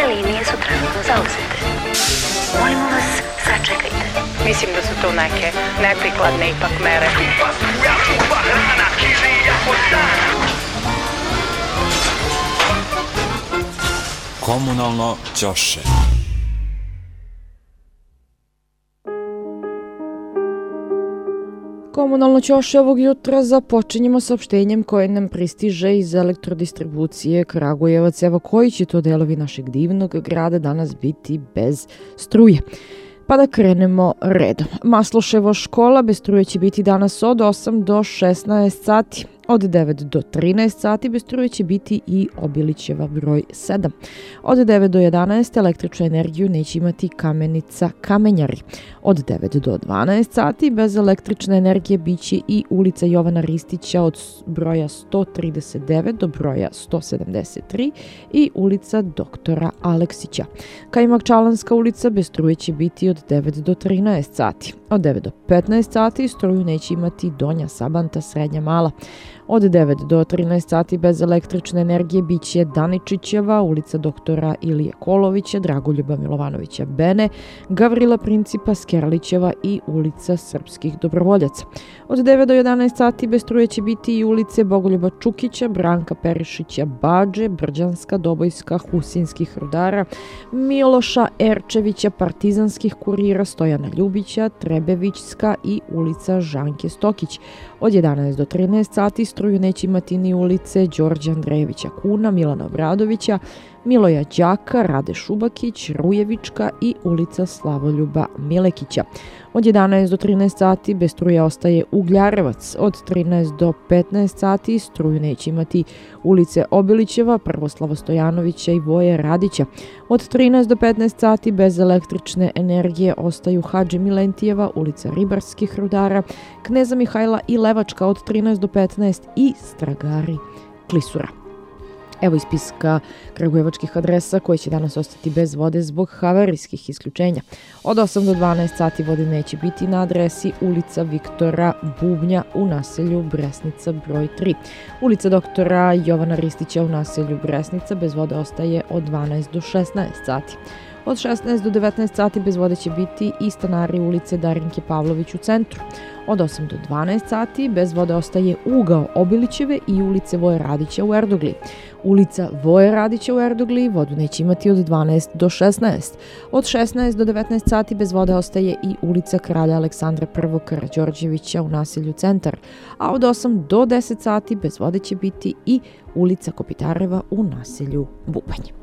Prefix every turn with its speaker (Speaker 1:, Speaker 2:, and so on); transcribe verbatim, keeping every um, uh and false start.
Speaker 1: Sve linije su trenutno zauzete. Molimo vas, sačekajte.
Speaker 2: Mislim da su to neke neprikladne ipak mere.
Speaker 3: Komunalno ćoše.
Speaker 4: Komunalno ćoše ovog jutra započinjemo saopštenjem koje nam pristiže iz elektrodistribucije Kragujevac. Evo koji će to delovi našeg divnog grada danas biti bez struje. Pa da krenemo redom. Masloševo škola bez struje će biti danas od osam do šesnaest sati. Od devet do trinaest sati bez struje će biti i Obilićeva broj sedam. Od devet do jedanaest električnu energiju neće imati Kamenica Kamenjari. Od devet do dvanaest sati bez električne energije biće i ulica Jovana Ristića od broja sto trideset devet do broja sto sedamdeset tri i ulica Doktora Aleksića. Kajmakčalanska ulica bez struje će biti od devet do trinaest sati. Od devet do petnaest sati struju neće imati Donja Sabanta Srednja Mala. Od devet do trinaest sati bez električne energije biće Daničićeva, ulica Doktora Ilije Kolovića, Dragoljuba Milovanovića Bene, Gavrila Principa Skerlićeva i ulica Srpskih dobrovoljaca. Od devet do jedanaest sati bez struje će biti i ulice Bogoljuba Čukića, Branka Perišića Bađe, Brđanska, Dobojska, Husinskih rudara, Miloša Erčevića, Partizanskih kurira, Stojana Ljubića, Trebevićska i ulica Žanke Stokić. Od jedanaest do trinaest sati struju neće imati ni ulice Đorđa Andrejevića Kuna, Milana Obradovića, Miloja Đaka, Rade Šubakić, Rujevička i ulica Slavoljuba Milekića. Od jedanaest do trinaest sati bez struje ostaje Ugljarevac. Od trinaest do petnaest sati struju neće imati ulice Obilićeva, Prvoslava Stojanovića i Voje Radića. Od trinaest do petnaest sati bez električne energije ostaju Hadži Milentijeva, ulica Ribarskih rudara, Kneza Mihajla i Levačka od trinaest do petnaest i Stragari Klisura. Evo ispiska kragujevačkih adresa koje će danas ostati bez vode zbog havarijskih isključenja. Od osam do dvanaest sati vode neće biti na adresi ulica Viktora Bubnja u naselju Bresnica broj tri. Ulica doktora Jovana Ristića u naselju Bresnica bez vode ostaje od dvanaest do šesnaest sati. Od šesnaest do devetnaest sati bez vode će biti i stanari ulice Darinke Pavlović u centru. Od osam do dvanaest sati bez vode ostaje ugao Obilićeve i ulice Voje Radića u Erdogli. Ulica Voje Radića u Erdogli vodu neće imati od dvanaest do šesnaest. Od šesnaest do devetnaest sati bez vode ostaje i ulica Kralja Aleksandra I Karađorđevića u naselju Centar, a od osam do deset sati bez vode će biti i ulica Kopitareva u naselju Bubanj.